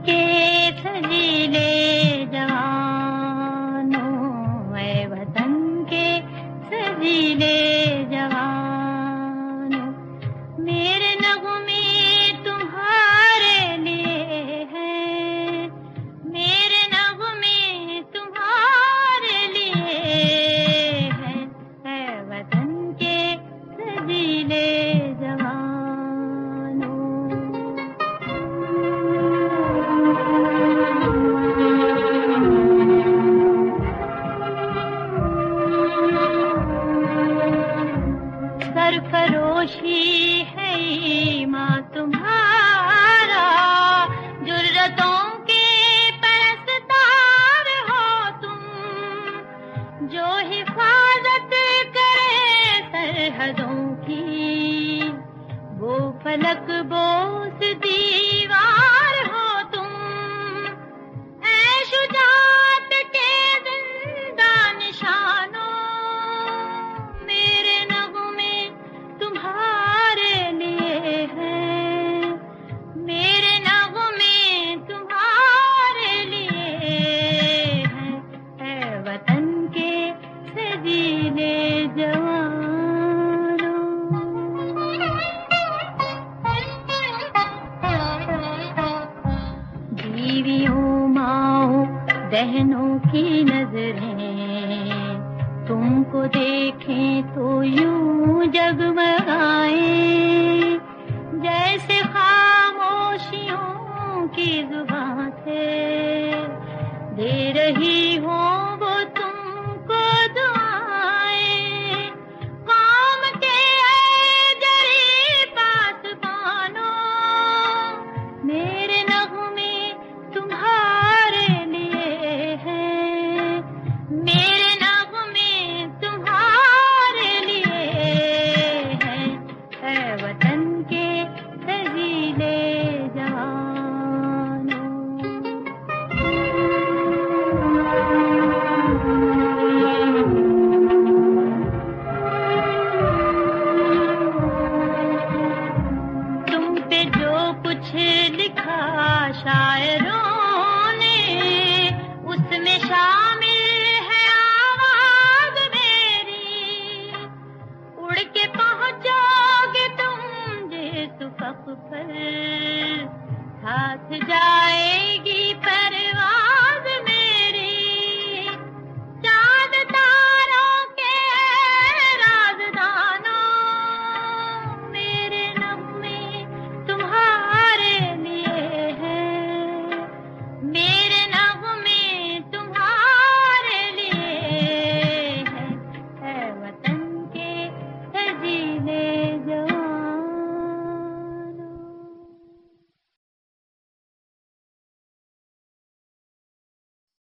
के सजीले जवानों, ऐ वतन के सजीले जवानों, मेरे नगमे तुम्हारे लिए हैं, मेरे नगमे तुम्हारे लिए हैं, ऐ वतन के सजीले जवानों। सरफरोशी है ईमान तुम्हारा, जुर्रतों के परस्तार हो तुम, जो हिफाजत करे सरहदों की, वो फलक बोस दीवार हो तुम, ऐ शुजाअत के जिंदा निशानों, मेरे नगमे तुम्हारे लिए हैं, मेरे नगमे तुम्हारे लिए हैं, ऐ वतन के सजीले जवानों। बीवियों माओ बहनों की नजरें तुमको देखें तो यूं जगमगाए, जैसे खामोशियों की जुबान से दे रही हो वो तुमको दुआएं। कौम के जरी पासबानों, मेरे नगमे तुम्हारे लिए हैं, मेरे नगमे तुम्हारे लिए हैं, ऐ वतन के सजीले जवानों। तुम पे जो कुछ लिखा शायरों ने, उसमें शामिल है आवाज मेरी, उड़ के पहुंचोगे तुम जिस अफ़क़ पर, साथ जा